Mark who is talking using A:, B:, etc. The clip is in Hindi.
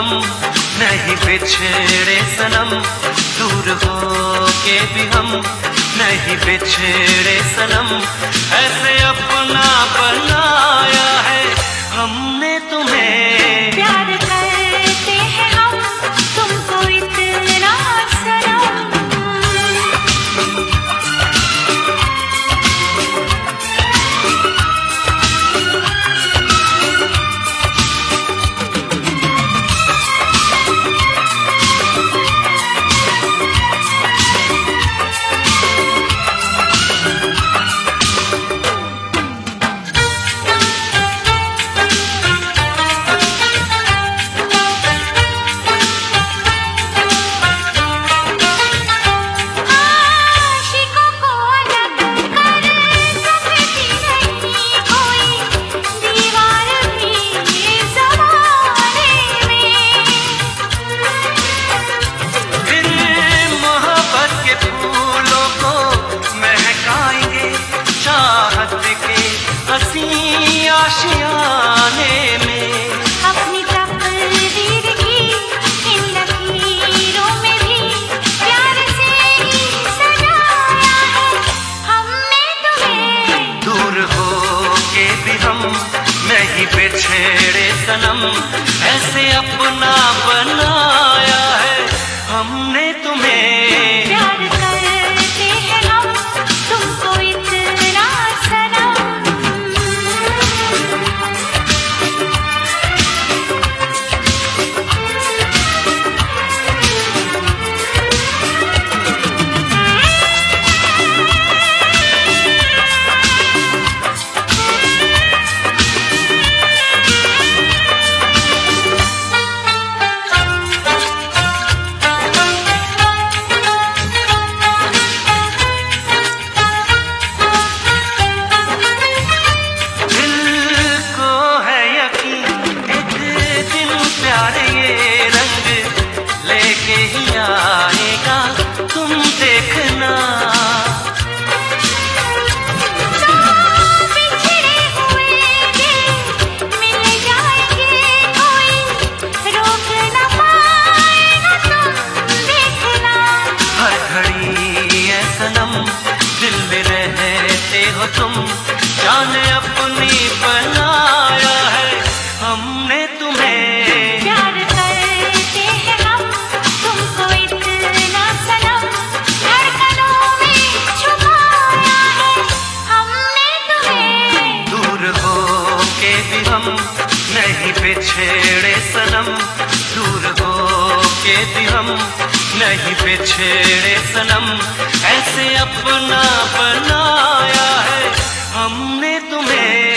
A: हम नहीं बिछड़े सनम, दूर हो के भी हम नहीं बिछड़े सनम। ऐसे अपना बनाया है हमने तुम्हें,
B: प्यार करते हैं हम तुमको इतना सनम।
A: आशियाने में
B: अपनी तकदीर की इन लकीरों में भी प्यार से ही सजाया है हमने तुम्हें,
A: दूर हो के भी हम नहीं बिछड़े सनम। ऐसे अपना बनाया है हमने तुम्हें,
B: प्यार करते हैं हम तुमको इतना सनम। ही आएगा तुम देखना, बिछड़े हुए दिल मिल जाएंगे, कोई रोक न पाएगा तुम देखना।
A: हर घड़ी है सनम दिल में रहते हो तुम, जाने अपनी बनाया है हमने तुम्हें,
B: प्यार करते हैं हम तुमको इतना सनम। धड़कनों में छुपाया है हमने तुम्हें,
A: दूर हो के भी हम नहीं बिछड़े सनम, दूर हो के भी हम नहीं बिछड़े सनम। ऐसे अपना बनाया है हमने तुम्हें।